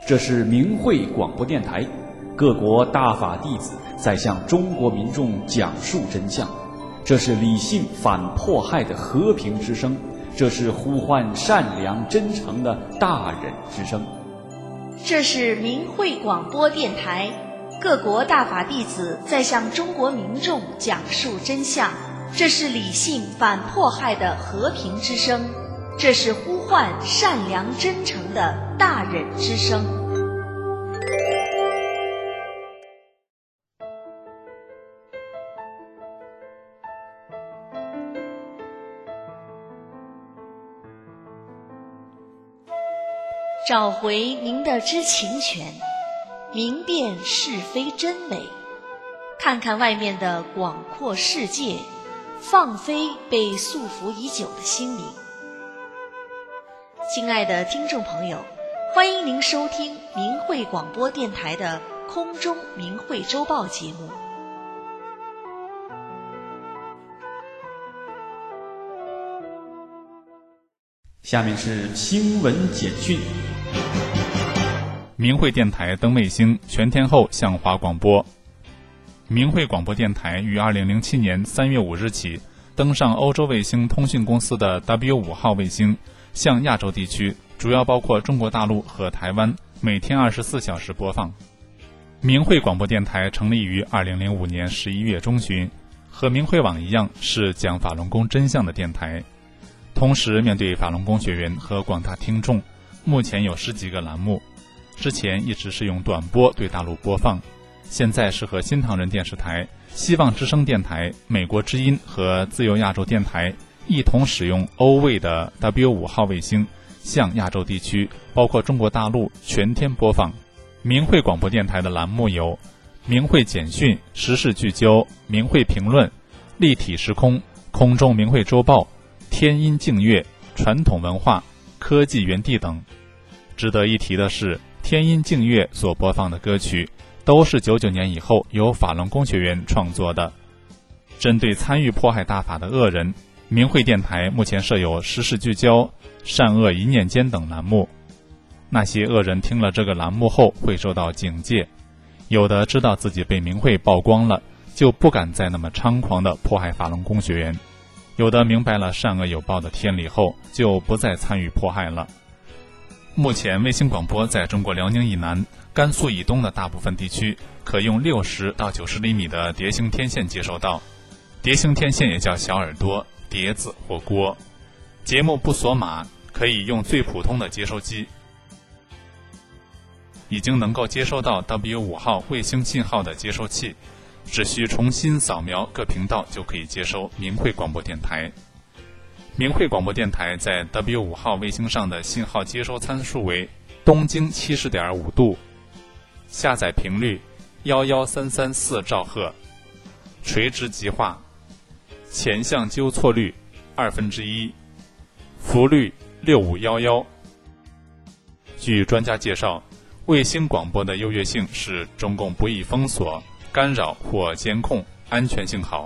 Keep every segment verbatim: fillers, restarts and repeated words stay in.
这是明慧广播电台，各国大法弟子在向中国民众讲述真相。这是理性反迫害的和平之声，这是呼唤善良真诚的大忍之声。 这是明慧广播电台，各国大法弟子在向中国民众讲述真相。这是理性反迫害的和平之声，这是呼唤善良真诚的大忍之声。找回您的知情权，明辨是非真伪，看看外面的广阔世界，放飞被束缚已久的心灵。亲爱的听众朋友，欢迎您收听明慧广播电台的空中明慧周报节目。 下面是新闻简讯。 明慧电台登卫星，全天候向华广播。明慧广播电台于二零零七年三月五日起登上欧洲卫星通讯公司的 W 五 号卫星，向亚洲地区，主要包括中国大陆和台湾，每天二十四小时播放。明慧广播电台成立于二零零五年十一月中旬，和明慧网一样，是讲法轮功真相的电台。同时面对法轮功学员和广大听众，目前有十几个栏目。之前一直是用短波对大陆播放，现在是和新唐人电视台、希望之声电台、美国之音和自由亚洲电台一同使用欧卫的 W 五 号卫星，向亚洲地区，包括中国大陆全天播放。明慧广播电台的栏目有明慧简讯、时事聚焦、明慧评论、立体时空、空中明慧周报、天音净月、传统文化、科技园地等。值得一提的是，天音净月所播放的歌曲都是九九年以后由法轮功学员创作的。针对参与迫害大法的恶人，明慧电台目前设有时事聚焦、善恶一念间等栏目。那些恶人听了这个栏目后会受到警戒，有的知道自己被明慧曝光了，就不敢再那么猖狂地迫害法轮功学员；有的明白了善恶有报的天理后，就不再参与迫害了。目前卫星广播在中国辽宁以南、甘肃以东的大部分地区可用六十到九十厘米的蝶形天线接收到。蝶形天线也叫小耳朵、碟子或锅。节目不锁码，可以用最普通的接收机。已经能够接收到 W 五 号卫星信号的接收器，只需重新扫描各频道就可以接收明慧广播电台。明慧广播电台在 W 五 号卫星上的信号接收参数为东经 七十点五 度，下载频率一一三三四兆赫，垂直极化，前向纠错率二分之一，幅率六五一一。据专家介绍，卫星广播的优越性是中共不易封锁、干扰或监控，安全性好。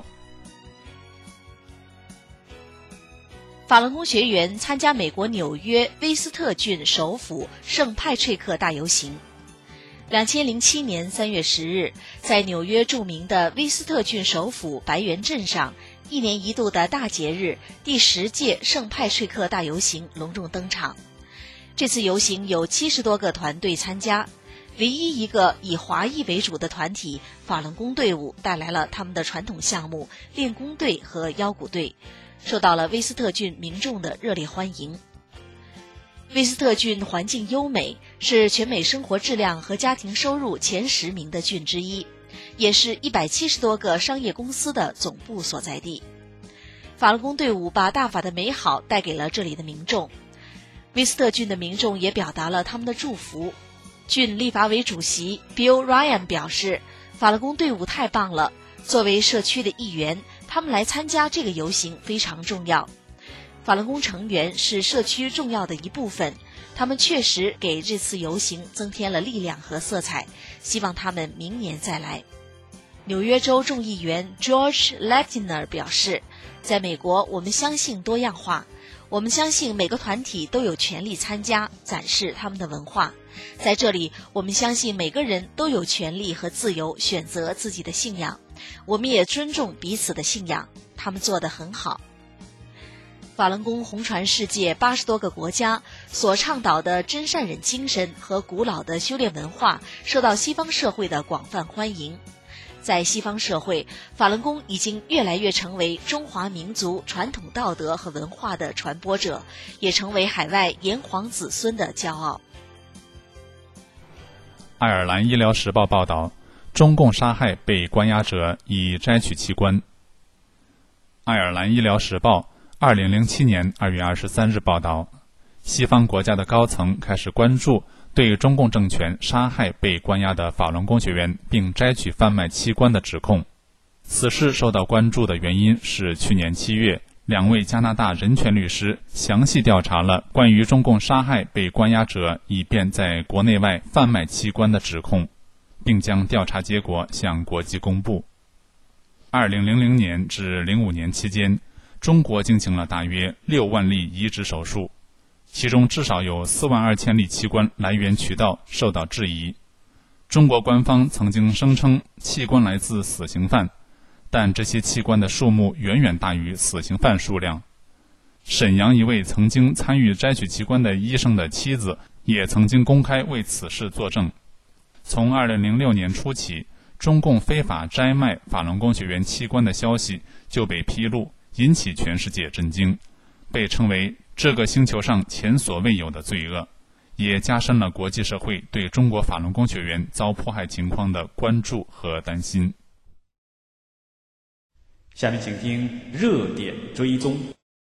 法轮功学员参加美国纽约威斯特郡首府圣派翠克大游行。两千零七年三月十日，在纽约著名的威斯特郡首府白园镇上，一年一度的大节日第十届圣派翠克大游行隆重登场。这次游行有七十多个团队参加，唯一一个以华裔为主的团体法轮功队伍带来了他们的传统项目练功队和腰鼓队，受到了威斯特郡民众的热烈欢迎。威斯特郡环境优美，是全美生活质量和家庭收入前十名的郡之一，也是一百七十多个商业公司的总部所在地。法轮功队伍把大法的美好带给了这里的民众。威斯特郡的民众也表达了他们的祝福。郡立法委主席 Bill Ryan 表示，法轮功队伍太棒了，作为社区的一员，他们来参加这个游行非常重要。法轮功成员是社区重要的一部分，他们确实给这次游行增添了力量和色彩，希望他们明年再来。纽约州众议员 George Latiner 表示，在美国我们相信多样化， 我们相信每个团体都有权利参加，展示他们的文化。在这里，我们相信每个人都有权利和自由选择自己的信仰，我们也尊重彼此的信仰，他们做得很好。法轮功红传世界八十多个国家，所倡导的真善忍精神和古老的修炼文化受到西方社会的广泛欢迎。在西方社会，法轮功已经越来越成为中华民族传统道德和文化的传播者，也成为海外炎黄子孙的骄傲。 爱尔兰医疗时报报道，中共杀害被关押者已摘取器官。爱尔兰医疗时报二零零七年二月二十三日报道，西方国家的高层开始关注对中共政权杀害被关押的法轮功学员并摘取贩卖器官的指控。此事受到关注的原因是去年七月，两位加拿大人权律师详细调查了关于中共杀害被关押者以便在国内外贩卖器官的指控，并将调查结果向国际公布。二零零零年至零五年期间，中国进行了大约六万例移植手术，其中至少有四万二千例器官来源渠道受到质疑。中国官方曾经声称器官来自死刑犯，但这些器官的数目远远大于死刑犯数量。沈阳一位曾经参与摘取器官的医生的妻子也曾经公开为此事作证。从二零零六年初起，中共非法摘卖法轮功学员器官的消息就被披露，引起全世界震惊，被称为这个星球上前所未有的罪恶，也加深了国际社会对中国法轮功学员遭迫害情况的关注和担心。 下面请听热点追踪。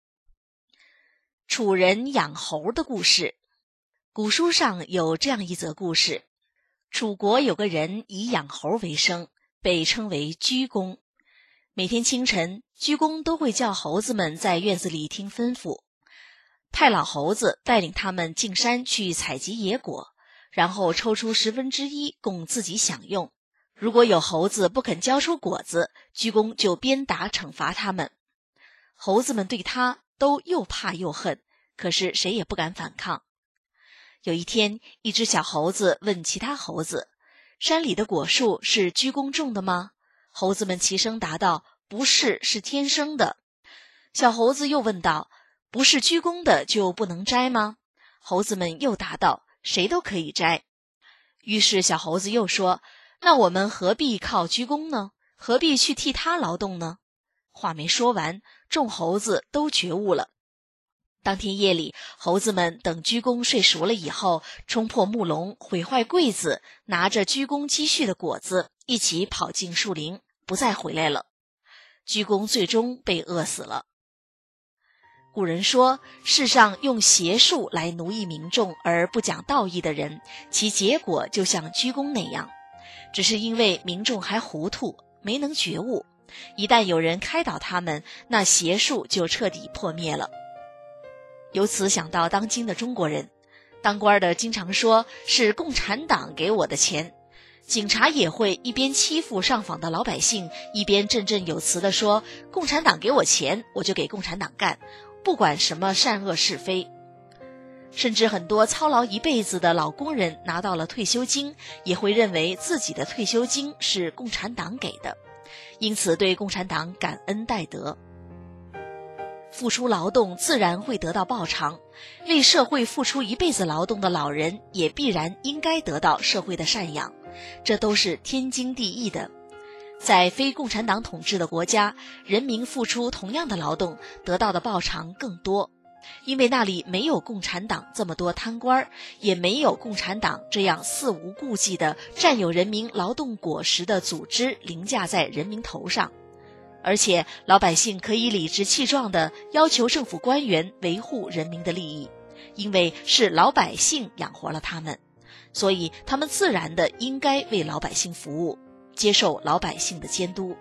楚人养猴的故事。古书上有这样一则故事：楚国有个人以养猴为生，被称为鞠公。每天清晨，鞠公都会叫猴子们在院子里听吩咐，派老猴子带领他们进山去采集野果，然后抽出十分之一供自己享用。如果有猴子不肯交出果子，鞠公就鞭打惩罚他们。猴子们对他都又怕又恨，可是谁也不敢反抗。有一天，一只小猴子问其他猴子：“山里的果树是鞠公种的吗？”猴子们齐声答道：“不是，是天生的。”小猴子又问道：“不是鞠公的就不能摘吗？”猴子们又答道：“谁都可以摘。”于是小猴子又说：“那我们何必靠鞠公呢？何必去替他劳动呢？”话没说完，众猴子都觉悟了。当天夜里，猴子们等鞠公睡熟了以后，冲破木笼，毁坏柜子，拿着鞠公积蓄的果子，一起跑进树林，不再回来了。鞠公最终被饿死了。古人说，世上用邪术来奴役民众而不讲道义的人，其结果就像鞠公那样，只是因为民众还糊涂，没能觉悟。一旦有人开导他们，那邪术就彻底破灭了。由此想到当今的中国人，当官的经常说是共产党给我的钱，警察也会一边欺负上访的老百姓，一边振振有词地说共产党给我钱，我就给共产党干，不管什么善恶是非。甚至很多操劳一辈子的老工人拿到了退休金，也会认为自己的退休金是共产党给的，因此对共产党感恩戴德。付出劳动自然会得到报偿，为社会付出一辈子劳动的老人也必然应该得到社会的赡养，这都是天经地义的。在非共产党统治的国家，人民付出同样的劳动，得到的报偿更多，因为那里没有共产党这么多贪官，也没有共产党这样肆无顾忌的占有人民劳动果实的组织凌驾在人民头上。而且老百姓可以理直气壮地要求政府官员维护人民的利益，因为是老百姓养活了他们，所以他们自然的应该为老百姓服务，接受老百姓的监督。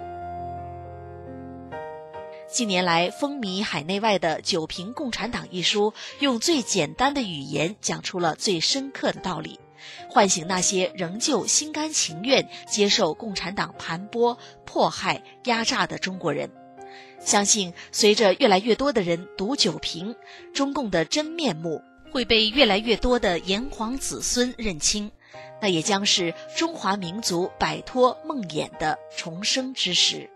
近年来风靡海内外的《九评共产党》一书，用最简单的语言讲出了最深刻的道理，唤醒那些仍旧心甘情愿接受共产党盘剥、迫害、压榨的中国人。 相信随着越来越多的人读九评，中共的真面目会被越来越多的炎黄子孙认清，那也将是中华民族摆脱梦魇的重生之时。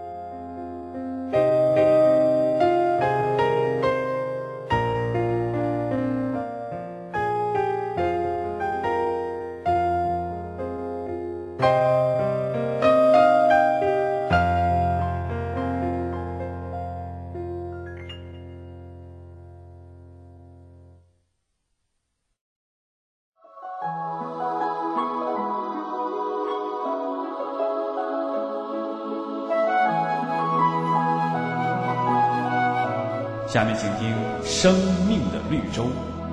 下面请听《生命的绿洲》。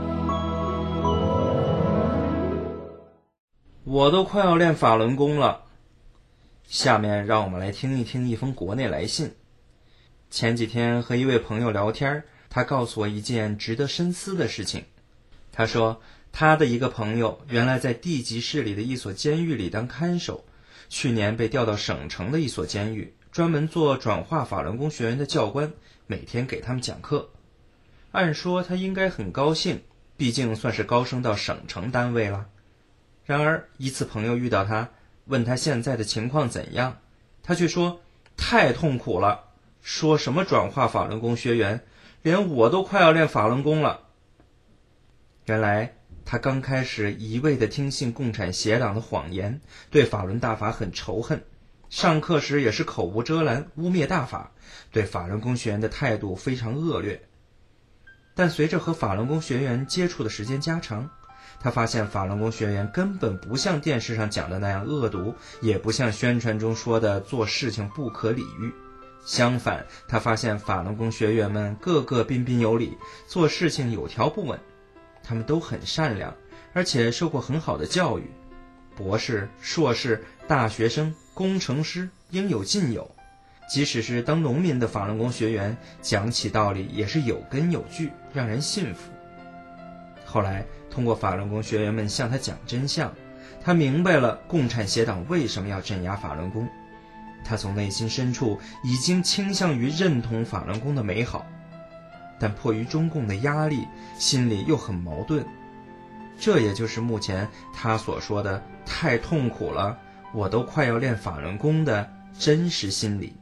我都快要练法轮功了。下面让我们来听一听一封国内来信。前几天和一位朋友聊天，他告诉我一件值得深思的事情。他说，他的一个朋友原来在地级市里的一所监狱里当看守，去年被调到省城的一所监狱，专门做转化法轮功学员的教官，每天给他们讲课。按说他应该很高兴，毕竟算是高升到省城单位了。然而一次朋友遇到他，问他现在的情况怎样，他却说太痛苦了，说什么转化法轮功学员，连我都快要练法轮功了。原来他刚开始一味地听信共产协党的谎言，对法轮大法很仇恨，上课时也是口无遮拦，污蔑大法，对法轮功学员的态度非常恶劣。但随着和法轮功学员接触的时间加长，他发现法轮功学员根本不像电视上讲的那样恶毒，也不像宣传中说的做事情不可理喻。相反，他发现法轮功学员们个个彬彬有礼，做事情有条不紊，他们都很善良，而且受过很好的教育，博士、硕士、大学生、工程师应有尽有。即使是当农民的法轮功学员，讲起道理也是有根有据，让人信服。后来通过法轮功学员们向他讲真相，他明白了共产协党为什么要镇压法轮功。他从内心深处已经倾向于认同法轮功的美好，但迫于中共的压力，心里又很矛盾。这也就是目前他所说的太痛苦了，我都快要练法轮功的真实心理。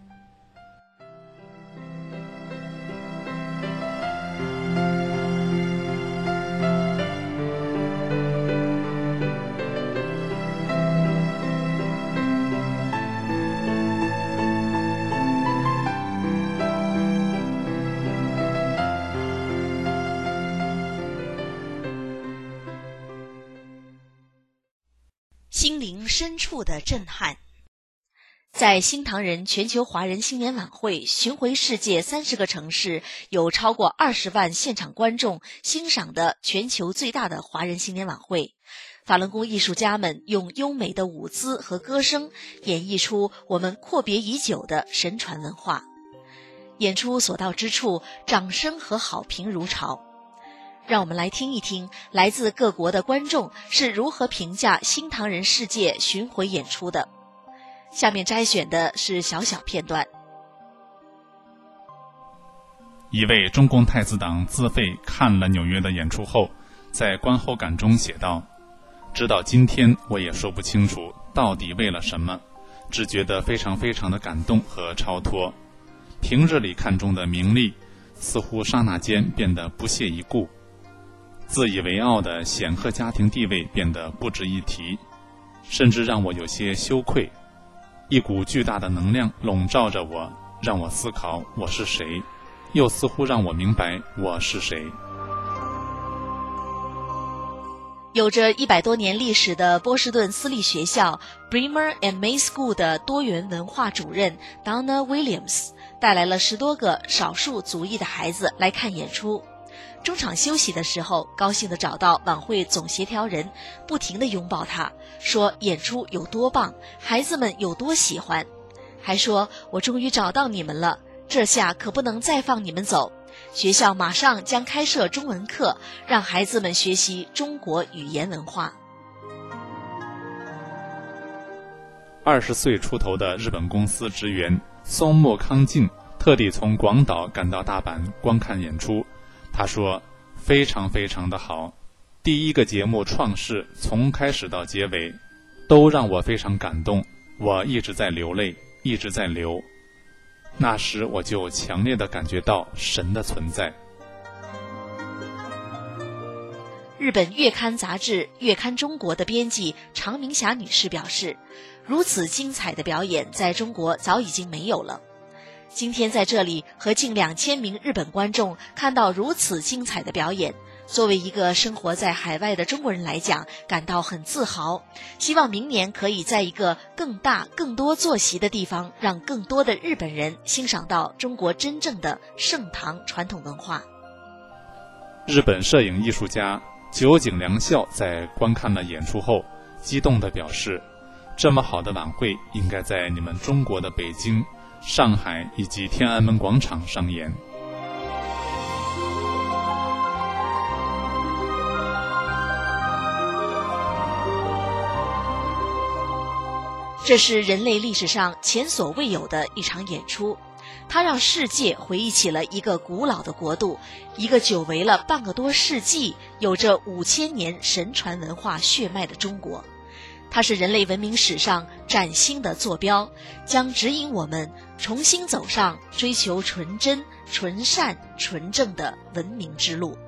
心灵深处的震撼。在新唐人全球华人新年晚会巡回世界三十个城市，有超过二十万现场观众欣赏的全球最大的华人新年晚会，法轮功艺术家们用优美的舞姿和歌声演绎出我们阔别已久的神传文化。演出所到之处，掌声和好评如潮。让我们来听一听来自各国的观众是如何评价新唐人世界巡回演出的。下面摘选的是小小片段。 一位中共太子党自费看了纽约的演出后，在观后感中写道：直到今天我也说不清楚到底为了什么，只觉得非常非常的感动和超脱。平日里看中的名利似乎刹那间变得不屑一顾，自以为傲的显赫家庭地位变得不值一提，甚至让我有些羞愧。一股巨大的能量笼罩着我，让我思考我是谁，又似乎让我明白我是谁。 有着一百多年历史的波士顿私立学校 Bremer and May School 的多元文化主任 Donna Williams 带来了十多个少数族裔的孩子来看演出。中场休息的时候，高兴地找到晚会总协调人，不停地拥抱他，说演出有多棒，孩子们有多喜欢，还说我终于找到你们了，这下可不能再放你们走。学校马上将开设中文课，让孩子们学习中国语言文化。 二十岁出头的日本公司职员松木康进特地从广岛赶到大阪观看演出。他说非常非常的好，第一个节目创世从开始到结尾都让我非常感动，我一直在流泪，一直在流。那时我就强烈地感觉到神的存在。 日本月刊杂志《月刊中国》的编辑长明霞女士表示，如此精彩的表演在中国早已经没有了。今天在这里和近两千名日本观众看到如此精彩的表演，作为一个生活在海外的中国人来讲，感到很自豪。希望明年可以在一个更大、更多坐席的地方，让更多的日本人欣赏到中国真正的盛唐传统文化。 日本摄影艺术家酒井良孝在观看了演出后，激动地表示，这么好的晚会应该在你们中国的北京、上海以及天安门广场上演。 这是人类历史上前所未有的一场演出，它让世界回忆起了一个古老的国度，一个久违了半个多世纪、有着五千年神传文化血脉的中国。它是人类文明史上崭新的坐标，将指引我们重新走上追求纯真、纯善、纯正的文明之路。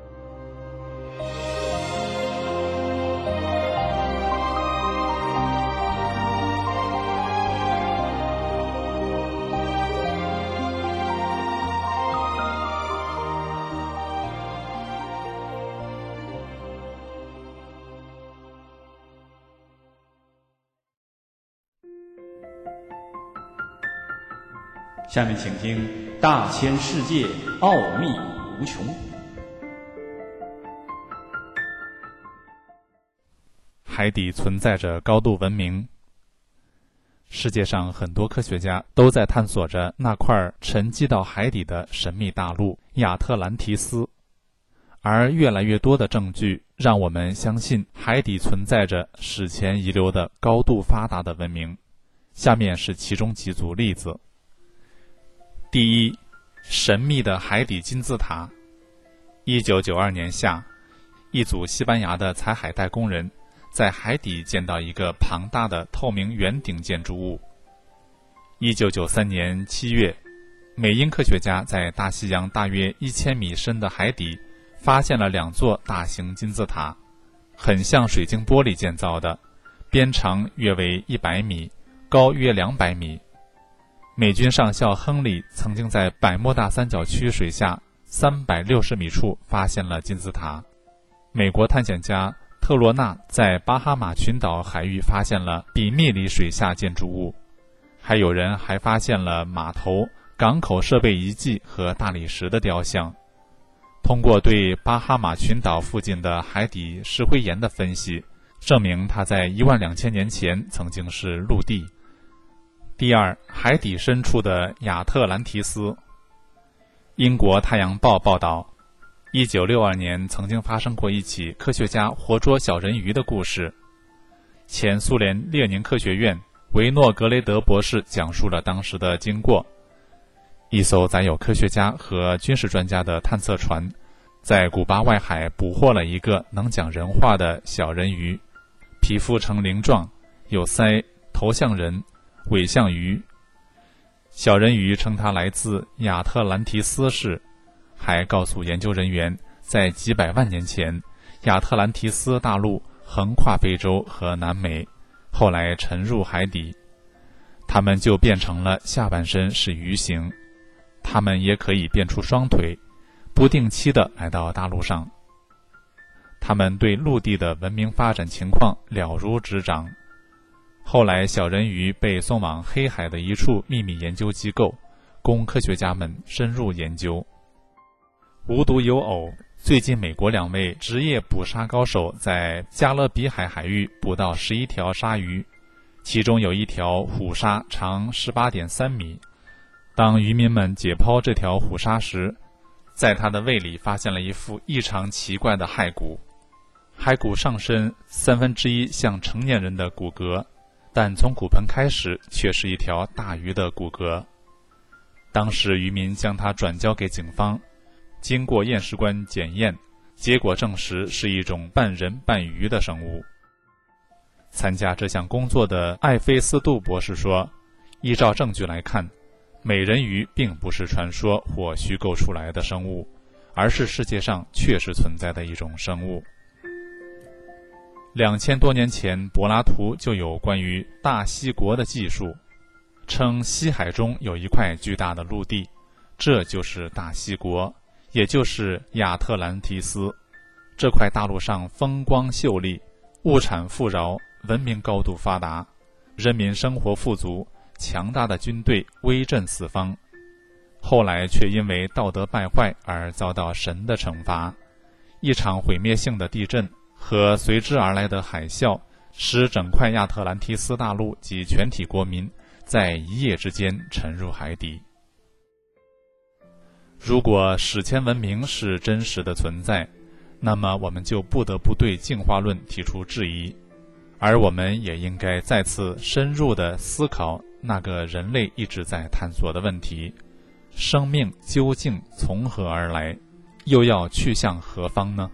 下面请听《大千世界奥秘无穷》。 海底存在着高度文明。世界上很多科学家都在探索着那块沉积到海底的神秘大陆亚特兰提斯，而越来越多的证据让我们相信海底存在着史前遗留的高度发达的文明。下面是其中几组例子。第一，神秘的海底金字塔。一九九二年夏，一组西班牙的采海带工人在海底见到一个庞大的透明圆顶建筑物。一九九三年七月，美英科学家在大西洋大约一千米深的海底发现了两座大型金字塔，很像水晶玻璃建造的，边长约为一百米，高约两百米。美军上校亨利曾经在百慕大三角区水下三百六十米处发现了金字塔。美国探险家特罗纳在巴哈马群岛海域发现了比密里水下建筑物，还有人还发现了码头、港口设备遗迹和大理石的雕像。通过对巴哈马群岛附近的海底石灰岩的分析，证明它在一万两千年前曾经是陆地。第二，海底深处的亚特兰提斯。英国《太阳报》报道，一九六二年曾经发生过一起科学家活捉小人鱼的故事。前苏联列宁科学院维诺格雷德博士讲述了当时的经过。一艘载有科学家和军事专家的探测船，在古巴外海捕获了一个能讲人话的小人鱼，皮肤呈鳞状，有鳃，头像人，尾像鱼。小人鱼称它来自亚特兰提斯市，还告诉研究人员，在几百万年前，亚特兰提斯大陆横跨非洲和南美，后来沉入海底，它们就变成了下半身是鱼形。它们也可以变出双腿，不定期地来到大陆上。它们对陆地的文明发展情况了如指掌。后来小人鱼被送往黑海的一处秘密研究机构，供科学家们深入研究。无独有偶，最近美国两位职业捕杀高手在加勒比海海域捕到十一条鲨鱼，其中有一条虎鲨长 十八点三米。当渔民们解剖这条虎鲨时，在它的胃里发现了一副异常奇怪的骸骨，骸骨上身三分之一像成年人的骨骼，但从骨盆开始却是一条大鱼的骨骼。 当时渔民将它转交给警方，经过验尸官检验，结果证实是一种半人半鱼的生物。参加这项工作的艾菲斯杜博士说，依照证据来看，美人鱼并不是传说或虚构出来的生物，而是世界上确实存在的一种生物。两千多年前，柏拉图就有关于大西国的记述，称西海中有一块巨大的陆地，这就是大西国，也就是亚特兰提斯。这块大陆上风光秀丽，物产富饶，文明高度发达，人民生活富足，强大的军队威震四方。后来却因为道德败坏而遭到神的惩罚，一场毁灭性的地震和随之而来的海啸，使整块亚特兰提斯大陆及全体国民在一夜之间沉入海底。如果史前文明是真实的存在，那么我们就不得不对进化论提出质疑，而我们也应该再次深入地思考那个人类一直在探索的问题：生命究竟从何而来，又要去向何方呢？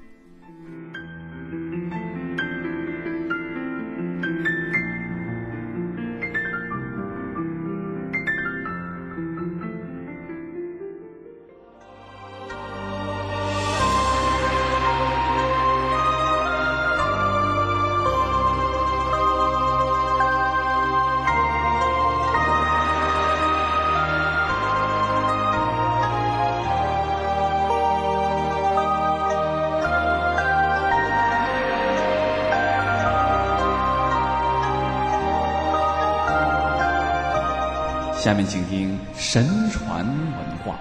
下面请听神传文化。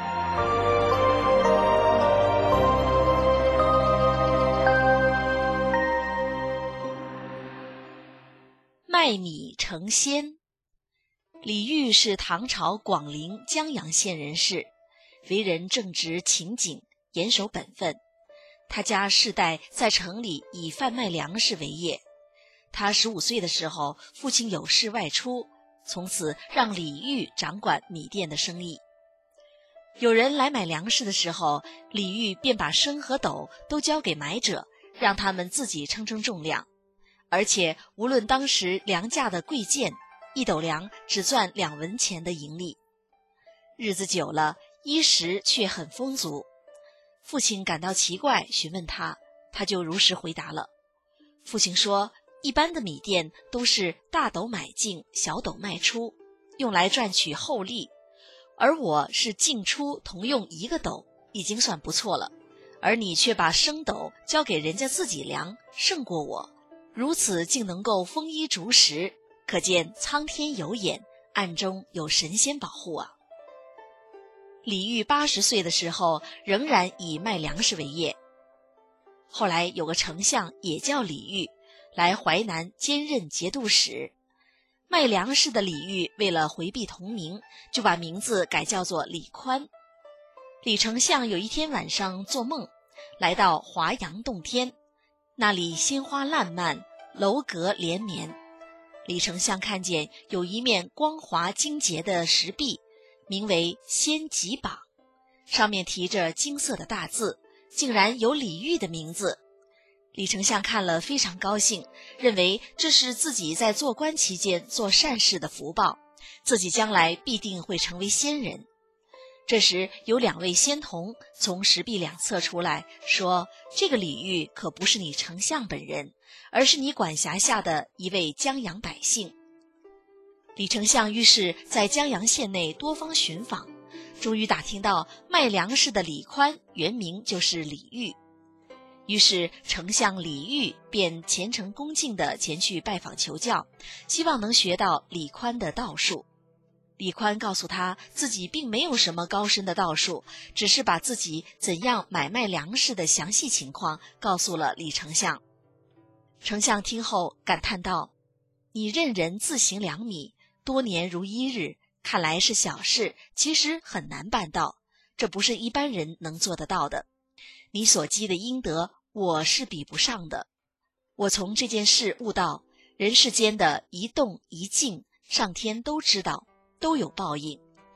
卖米成仙。李煜是唐朝广陵江阳县人士，为人正直勤谨，严守本分。他家世代在城里以贩卖粮食为业。他十五岁的时候，父亲有事外出，从此让李煜掌管米店的生意。有人来买粮食的时候，李煜便把升和斗都交给买者，让他们自己称称重量。而且无论当时粮价的贵贱，一斗粮只赚两文钱的盈利。日子久了，衣食却很丰足。父亲感到奇怪，询问他，他就如实回答了。父亲说，一般的米店都是大斗买进，小斗卖出，用来赚取厚利，而我是进出同用一个斗，已经算不错了。而你却把升斗交给人家自己量，胜过我，如此竟能够丰衣足食，可见苍天有眼，暗中有神仙保护啊。李煜八十岁的时候，仍然以卖粮食为业。后来有个丞相也叫李煜，来淮南兼任节度使。卖粮食的李煜为了回避同名，就把名字改叫做李宽。李丞相有一天晚上做梦，来到华阳洞天，那里鲜花烂漫，楼阁连绵。李丞相看见有一面光滑晶洁的石壁，名为仙脊榜，上面题着金色的大字，竟然有李煜的名字。李丞相看了非常高兴，认为这是自己在做官期间做善事的福报，自己将来必定会成为仙人。这时有两位仙童从石壁两侧出来，说，这个李煜可不是你丞相本人，而是你管辖下的一位江阳百姓。李丞相于是在江阳县内多方寻访，终于打听到卖粮食的李宽原名就是李煜。于是丞相李煜便虔诚恭敬地前去拜访求教，希望能学到李宽的道术。李宽告诉他，自己并没有什么高深的道术，只是把自己怎样买卖粮食的详细情况告诉了李丞相。丞相听后感叹道，你任人自行粮米，多年如一日，看来是小事，其实很难办到，这不是一般人能做得到的。你所积的阴德，我是比不上的。我从这件事悟到，人世间的一动一静，上天都知道，都有报应。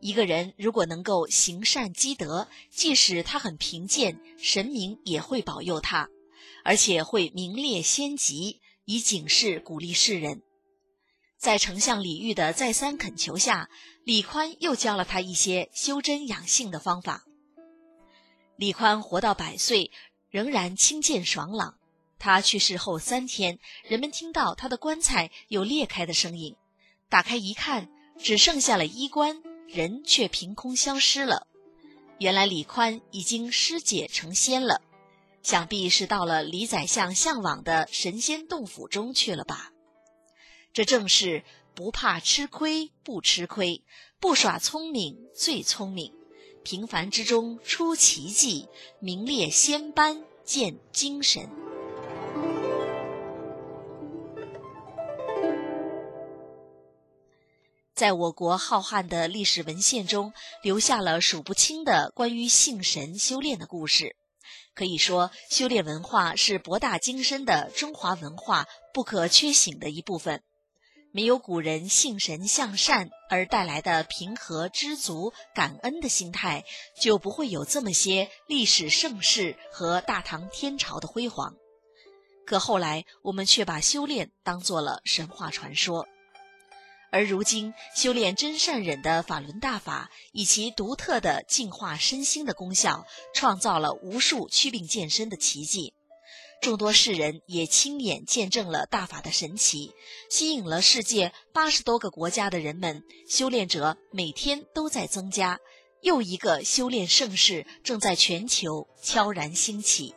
一个人如果能够行善积德，即使他很贫贱，神明也会保佑他，而且会名列仙籍，以警示鼓励世人。在丞相李煜的再三恳求下，李宽又教了他一些修真养性的方法。李宽活到百岁，仍然清健爽朗。他去世后三天，人们听到他的棺材有裂开的声音，打开一看，只剩下了衣冠，人却凭空消失了。原来李宽已经尸解成仙了，想必是到了李宰相向往的神仙洞府中去了吧。这正是不怕吃亏不吃亏，不耍聪明最聪明，平凡之中出奇迹，名列仙班见精神。在我国浩瀚的历史文献中，留下了数不清的关于性神修炼的故事。可以说，修炼文化是博大精深的中华文化不可缺省的一部分。没有古人性神向善而带来的平和、知足、感恩的心态，就不会有这么些历史盛世和大唐天朝的辉煌。可后来，我们却把修炼当作了神话传说。而如今，修炼真善忍的法轮大法，以其独特的净化身心的功效，创造了无数祛病健身的奇迹。众多世人也亲眼见证了大法的神奇，吸引了世界八十多个国家的人们，修炼者每天都在增加，又一个修炼盛世正在全球悄然兴起。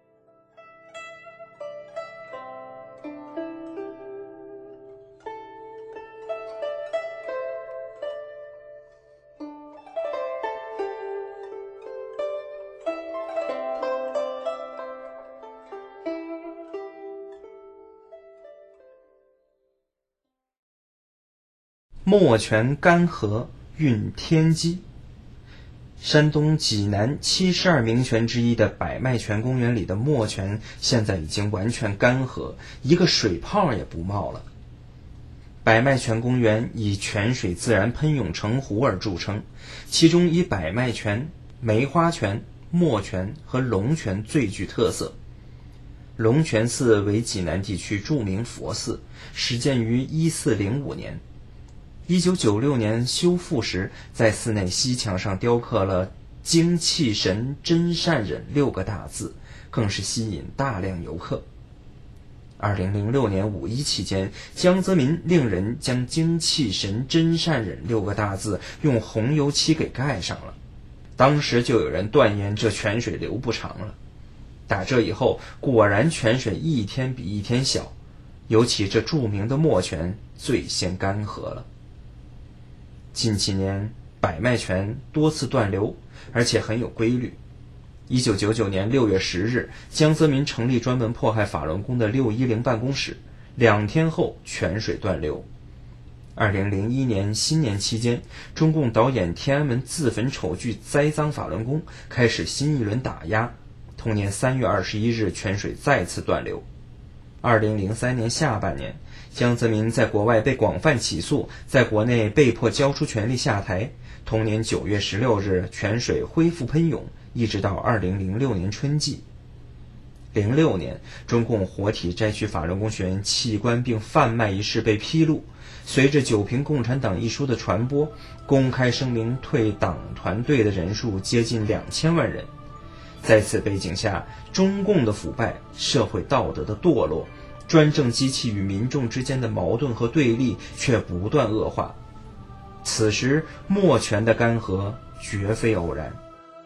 墨泉干涸运天机。山东济南七十二名泉之一的百脉泉公园里的墨泉现在已经完全干涸，一个水泡也不冒了。百脉泉公园以泉水自然喷涌成湖而著称，其中以百脉泉、梅花泉、墨泉和龙泉最具特色。龙泉寺为济南地区著名佛寺，始建于一四零五年。一九九六年修复时，在寺内西墙上雕刻了精气神真善忍六个大字，更是吸引大量游客。二零零六年五一期间，江泽民令人将精气神真善忍六个大字用红油漆给盖上了，当时就有人断言这泉水流不长了。打这以后，果然泉水一天比一天小，尤其这著名的墨泉最先干涸了。近几年百脉泉多次断流，而且很有规律。一九九九年六月十日，江泽民成立专门迫害法轮功的六一零办公室，两天后泉水断流。二零零一年新年期间，中共导演天安门自焚丑剧栽赃法轮功，开始新一轮打压。同年三月二十一日，泉水再次断流。二零零三年下半年，江泽民在国外被广泛起诉，在国内被迫交出权力下台。同年九月十六日，泉水恢复喷涌，一直到二零零六年春季。零六年，中共活体摘取法轮功学员器官并贩卖一事被披露。随着《九评共产党》一书的传播，公开声明退党团队的人数接近两千万人。在此背景下，中共的腐败、社会道德的堕落、专政机器与民众之间的矛盾和对立却不断恶化。此时墨泉的干涸绝非偶然。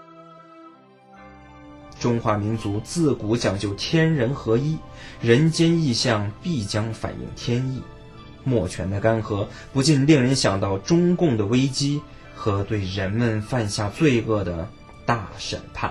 中华民族自古讲究天人合一，人间异象必将反映天意。墨泉的干涸不禁令人想到中共的危机和对人们犯下罪恶的大审判。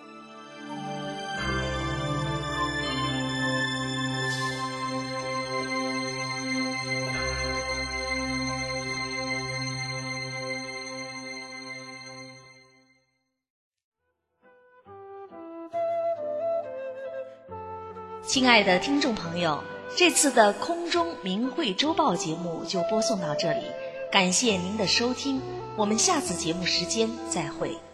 亲爱的听众朋友，这次的空中明慧周报节目就播送到这里，感感谢您的收听，我们下次节目时间再会。